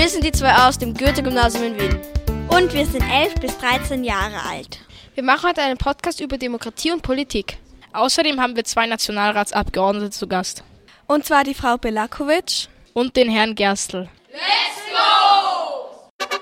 Wir sind die zwei aus dem Goethe-Gymnasium in Wien. Und wir sind 11 bis 13 Jahre alt. Wir machen heute einen Podcast über Demokratie und Politik. Außerdem haben wir 2 Nationalratsabgeordnete zu Gast. Und zwar die Frau Belakovic und den Herrn Gerstl. Let's go!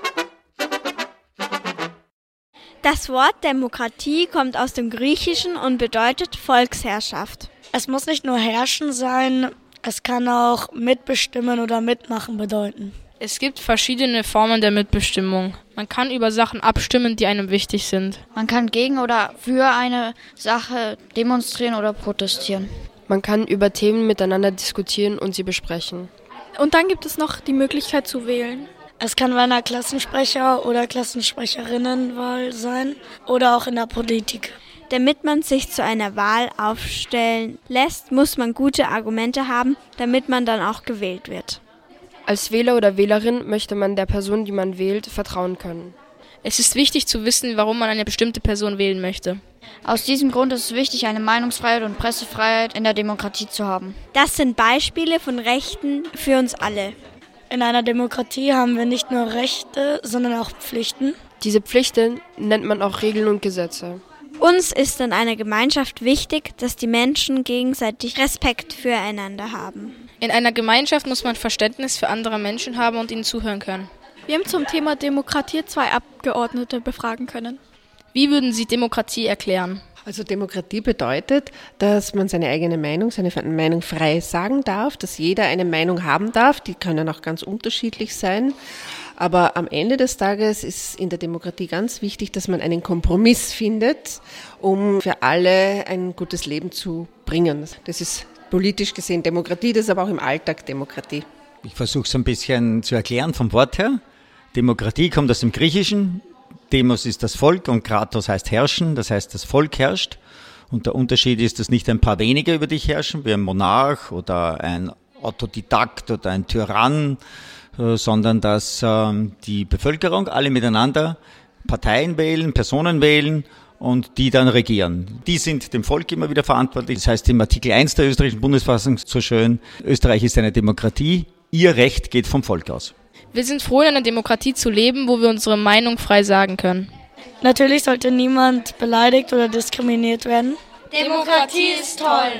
Das Wort Demokratie kommt aus dem Griechischen und bedeutet Volksherrschaft. Es muss nicht nur herrschen sein, es kann auch mitbestimmen oder mitmachen bedeuten. Es gibt verschiedene Formen der Mitbestimmung. Man kann über Sachen abstimmen, die einem wichtig sind. Man kann gegen oder für eine Sache demonstrieren oder protestieren. Man kann über Themen miteinander diskutieren und sie besprechen. Und dann gibt es noch die Möglichkeit zu wählen. Es kann bei einer Klassensprecher- oder Klassensprecherinnenwahl sein oder auch in der Politik. Damit man sich zu einer Wahl aufstellen lässt, muss man gute Argumente haben, damit man dann auch gewählt wird. Als Wähler oder Wählerin möchte man der Person, die man wählt, vertrauen können. Es ist wichtig zu wissen, warum man eine bestimmte Person wählen möchte. Aus diesem Grund ist es wichtig, eine Meinungsfreiheit und Pressefreiheit in der Demokratie zu haben. Das sind Beispiele von Rechten für uns alle. In einer Demokratie haben wir nicht nur Rechte, sondern auch Pflichten. Diese Pflichten nennt man auch Regeln und Gesetze. Uns ist in einer Gemeinschaft wichtig, dass die Menschen gegenseitig Respekt füreinander haben. In einer Gemeinschaft muss man Verständnis für andere Menschen haben und ihnen zuhören können. Wir haben zum Thema Demokratie 2 Abgeordnete befragen können. Wie würden Sie Demokratie erklären? Also Demokratie bedeutet, dass man seine eigene Meinung, seine Meinung frei sagen darf, dass jeder eine Meinung haben darf, die können auch ganz unterschiedlich sein. Aber am Ende des Tages ist in der Demokratie ganz wichtig, dass man einen Kompromiss findet, um für alle ein gutes Leben zu bringen. Das ist politisch gesehen Demokratie, das ist aber auch im Alltag Demokratie. Ich versuche es ein bisschen zu erklären vom Wort her. Demokratie kommt aus dem Griechischen. Demos ist das Volk und Kratos heißt herrschen, das heißt das Volk herrscht. Und der Unterschied ist, dass nicht ein paar wenige über dich herrschen, wie ein Monarch oder ein Autodidakt oder ein Tyrann, sondern dass die Bevölkerung alle miteinander Parteien wählen, Personen wählen und die dann regieren. Die sind dem Volk immer wieder verantwortlich. Das heißt im Artikel 1 der österreichischen Bundesverfassung so schön, Österreich ist eine Demokratie, ihr Recht geht vom Volk aus. Wir sind froh, in einer Demokratie zu leben, wo wir unsere Meinung frei sagen können. Natürlich sollte niemand beleidigt oder diskriminiert werden. Demokratie ist toll!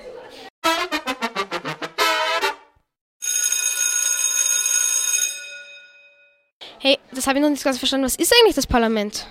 Hey, das habe ich noch nicht ganz verstanden. Was ist eigentlich das Parlament?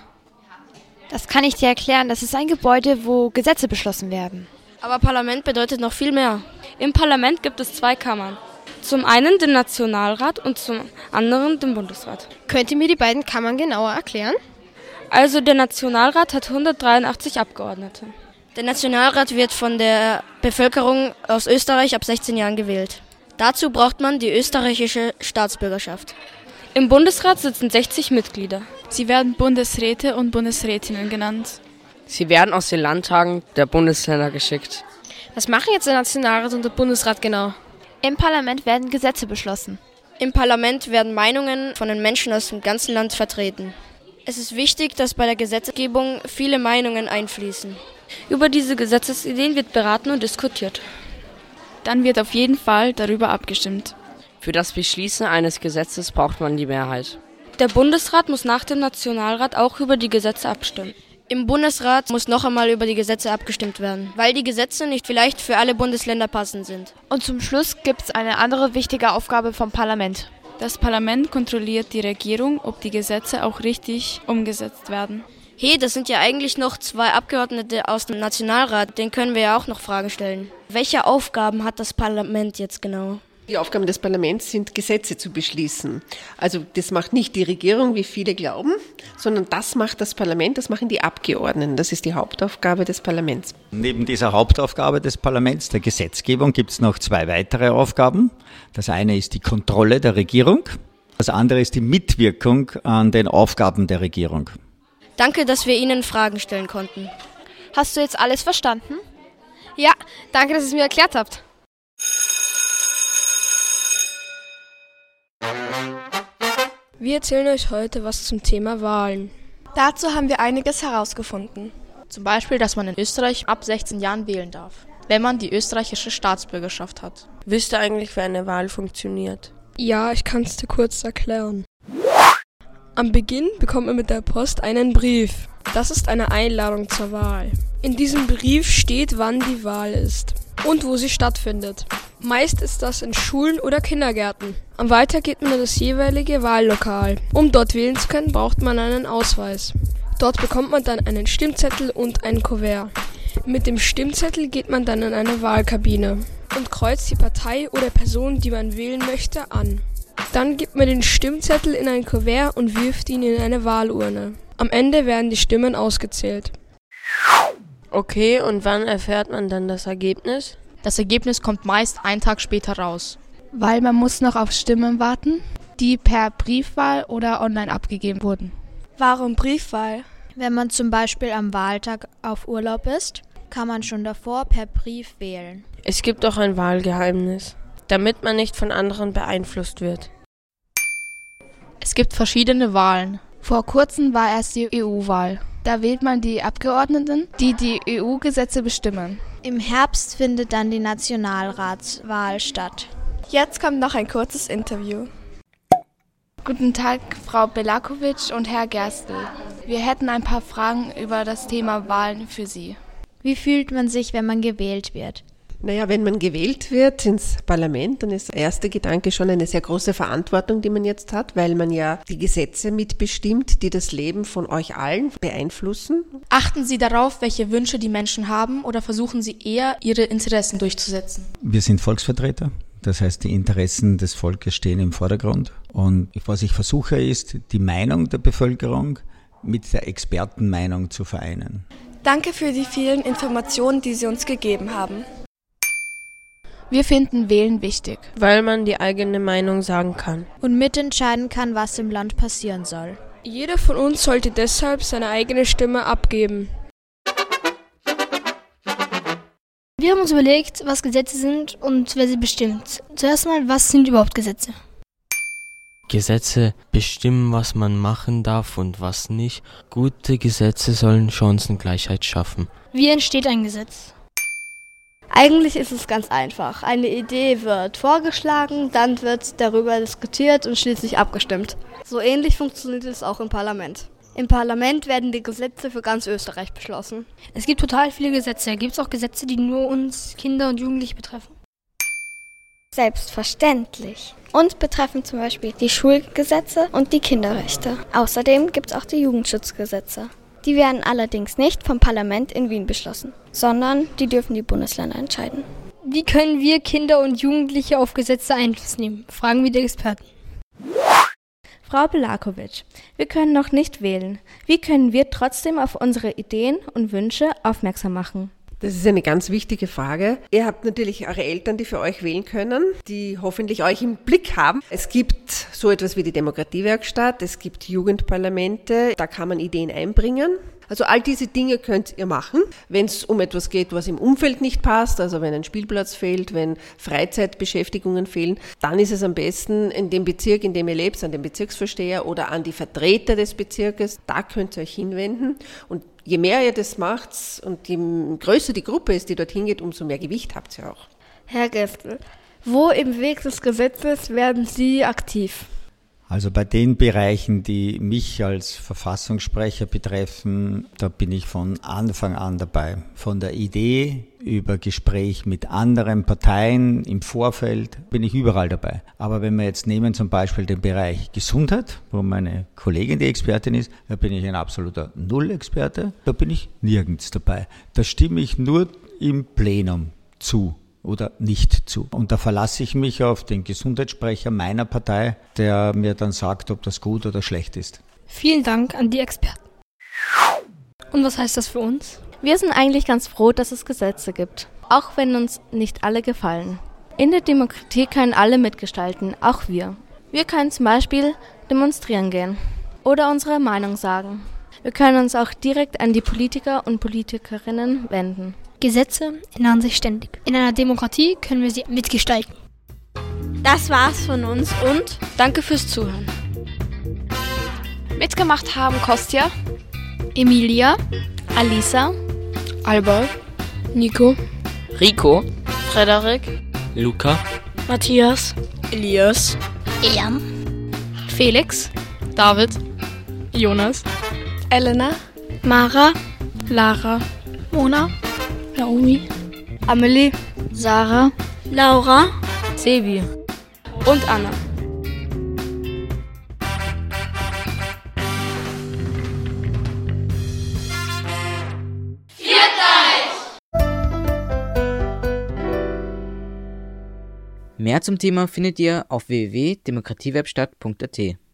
Das kann ich dir erklären. Das ist ein Gebäude, wo Gesetze beschlossen werden. Aber Parlament bedeutet noch viel mehr. Im Parlament gibt es 2 Kammern. Zum einen den Nationalrat und zum anderen den Bundesrat. Könnt ihr mir die beiden Kammern genauer erklären? Also der Nationalrat hat 183 Abgeordnete. Der Nationalrat wird von der Bevölkerung aus Österreich ab 16 Jahren gewählt. Dazu braucht man die österreichische Staatsbürgerschaft. Im Bundesrat sitzen 60 Mitglieder. Sie werden Bundesräte und Bundesrätinnen genannt. Sie werden aus den Landtagen der Bundesländer geschickt. Was machen jetzt der Nationalrat und der Bundesrat genau? Im Parlament werden Gesetze beschlossen. Im Parlament werden Meinungen von den Menschen aus dem ganzen Land vertreten. Es ist wichtig, dass bei der Gesetzgebung viele Meinungen einfließen. Über diese Gesetzesideen wird beraten und diskutiert. Dann wird auf jeden Fall darüber abgestimmt. Für das Beschließen eines Gesetzes braucht man die Mehrheit. Der Bundesrat muss nach dem Nationalrat auch über die Gesetze abstimmen. Im Bundesrat muss noch einmal über die Gesetze abgestimmt werden, weil die Gesetze nicht vielleicht für alle Bundesländer passend sind. Und zum Schluss gibt es eine andere wichtige Aufgabe vom Parlament. Das Parlament kontrolliert die Regierung, ob die Gesetze auch richtig umgesetzt werden. Hey, das sind ja eigentlich noch 2 Abgeordnete aus dem Nationalrat, denen können wir ja auch noch Fragen stellen. Welche Aufgaben hat das Parlament jetzt genau? Die Aufgaben des Parlaments sind, Gesetze zu beschließen. Also das macht nicht die Regierung, wie viele glauben, sondern das macht das Parlament, das machen die Abgeordneten. Das ist die Hauptaufgabe des Parlaments. Neben dieser Hauptaufgabe des Parlaments, der Gesetzgebung, gibt es noch 2 weitere Aufgaben. Das eine ist die Kontrolle der Regierung, das andere ist die Mitwirkung an den Aufgaben der Regierung. Danke, dass wir Ihnen Fragen stellen konnten. Hast du jetzt alles verstanden? Ja, danke, dass ihr es mir erklärt habt. Wir erzählen euch heute was zum Thema Wahlen. Dazu haben wir einiges herausgefunden. Zum Beispiel, dass man in Österreich ab 16 Jahren wählen darf, wenn man die österreichische Staatsbürgerschaft hat. Wisst ihr eigentlich, wie eine Wahl funktioniert? Ja, ich kann es dir kurz erklären. Am Beginn bekommt man mit der Post einen Brief. Das ist eine Einladung zur Wahl. In diesem Brief steht, wann die Wahl ist und wo sie stattfindet. Meist ist das in Schulen oder Kindergärten. Am Weiter geht man in das jeweilige Wahllokal. Um dort wählen zu können, braucht man einen Ausweis. Dort bekommt man dann einen Stimmzettel und ein Kuvert. Mit dem Stimmzettel geht man dann in eine Wahlkabine und kreuzt die Partei oder Person, die man wählen möchte, an. Dann gibt man den Stimmzettel in ein Kuvert und wirft ihn in eine Wahlurne. Am Ende werden die Stimmen ausgezählt. Okay, und wann erfährt man dann das Ergebnis? Das Ergebnis kommt meist einen Tag später raus. Weil man muss noch auf Stimmen warten, die per Briefwahl oder online abgegeben wurden. Warum Briefwahl? Wenn man zum Beispiel am Wahltag auf Urlaub ist, kann man schon davor per Brief wählen. Es gibt auch ein Wahlgeheimnis, damit man nicht von anderen beeinflusst wird. Es gibt verschiedene Wahlen. Vor kurzem war erst die EU-Wahl. Da wählt man die Abgeordneten, die die EU-Gesetze bestimmen. Im Herbst findet dann die Nationalratswahl statt. Jetzt kommt noch ein kurzes Interview. Guten Tag, Frau Belakovic und Herr Gerstl. Wir hätten ein paar Fragen über das Thema Wahlen für Sie. Wie fühlt man sich, wenn man gewählt wird? Naja, wenn man gewählt wird ins Parlament, dann ist der erste Gedanke schon eine sehr große Verantwortung, die man jetzt hat, weil man ja die Gesetze mitbestimmt, die das Leben von euch allen beeinflussen. Achten Sie darauf, welche Wünsche die Menschen haben, oder versuchen Sie eher, Ihre Interessen durchzusetzen? Wir sind Volksvertreter. Das heißt, die Interessen des Volkes stehen im Vordergrund. Und was ich versuche, ist, die Meinung der Bevölkerung mit der Expertenmeinung zu vereinen. Danke für die vielen Informationen, die Sie uns gegeben haben. Wir finden Wählen wichtig, weil man die eigene Meinung sagen kann und mitentscheiden kann, was im Land passieren soll. Jeder von uns sollte deshalb seine eigene Stimme abgeben. Wir haben uns überlegt, was Gesetze sind und wer sie bestimmt. Zuerst mal, was sind überhaupt Gesetze? Gesetze bestimmen, was man machen darf und was nicht. Gute Gesetze sollen Chancengleichheit schaffen. Wie entsteht ein Gesetz? Eigentlich ist es ganz einfach. Eine Idee wird vorgeschlagen, dann wird darüber diskutiert und schließlich abgestimmt. So ähnlich funktioniert es auch im Parlament. Im Parlament werden die Gesetze für ganz Österreich beschlossen. Es gibt total viele Gesetze. Gibt es auch Gesetze, die nur uns Kinder und Jugendliche betreffen? Selbstverständlich. Uns betreffen zum Beispiel die Schulgesetze und die Kinderrechte. Außerdem gibt es auch die Jugendschutzgesetze. Die werden allerdings nicht vom Parlament in Wien beschlossen, sondern die dürfen die Bundesländer entscheiden. Wie können wir Kinder und Jugendliche auf Gesetze Einfluss nehmen? Fragen wir die Experten. Frau Belakovic, wir können noch nicht wählen. Wie können wir trotzdem auf unsere Ideen und Wünsche aufmerksam machen? Das ist eine ganz wichtige Frage. Ihr habt natürlich eure Eltern, die für euch wählen können, die hoffentlich euch im Blick haben. Es gibt so etwas wie die Demokratiewerkstatt, es gibt Jugendparlamente, da kann man Ideen einbringen. Also all diese Dinge könnt ihr machen, wenn es um etwas geht, was im Umfeld nicht passt, also wenn ein Spielplatz fehlt, wenn Freizeitbeschäftigungen fehlen, dann ist es am besten in dem Bezirk, in dem ihr lebt, an den Bezirksvorsteher oder an die Vertreter des Bezirkes, da könnt ihr euch hinwenden. Und je mehr ihr das macht und je größer die Gruppe ist, die dorthin geht, umso mehr Gewicht habt ihr auch. Herr Gerstl, wo im Weg des Gesetzes werden Sie aktiv? Also bei den Bereichen, die mich als Verfassungssprecher betreffen, da bin ich von Anfang an dabei. Von der Idee über Gespräch mit anderen Parteien im Vorfeld bin ich überall dabei. Aber wenn wir jetzt nehmen zum Beispiel den Bereich Gesundheit, wo meine Kollegin die Expertin ist, da bin ich ein absoluter Null-Experte, da bin ich nirgends dabei. Da stimme ich nur im Plenum zu oder nicht zu. Und da verlasse ich mich auf den Gesundheitssprecher meiner Partei, der mir dann sagt, ob das gut oder schlecht ist. Vielen Dank an die Experten. Und was heißt das für uns? Wir sind eigentlich ganz froh, dass es Gesetze gibt, auch wenn uns nicht alle gefallen. In der Demokratie können alle mitgestalten, auch wir. Wir können zum Beispiel demonstrieren gehen oder unsere Meinung sagen. Wir können uns auch direkt an die Politiker und Politikerinnen wenden. Gesetze ändern sich ständig. In einer Demokratie können wir sie mitgestalten. Das war's von uns und danke fürs Zuhören. Mitgemacht haben Kostja, Emilia, Alisa, Albert, Nico, Rico, Frederik, Luca, Matthias, Elias, Jan, Felix, David, Jonas, Elena, Mara, Lara, Mona, Naomi, Amelie, Sarah, Laura, Sebi und Anna. Mehr zum Thema findet ihr auf www.demokratiewerkstatt.at.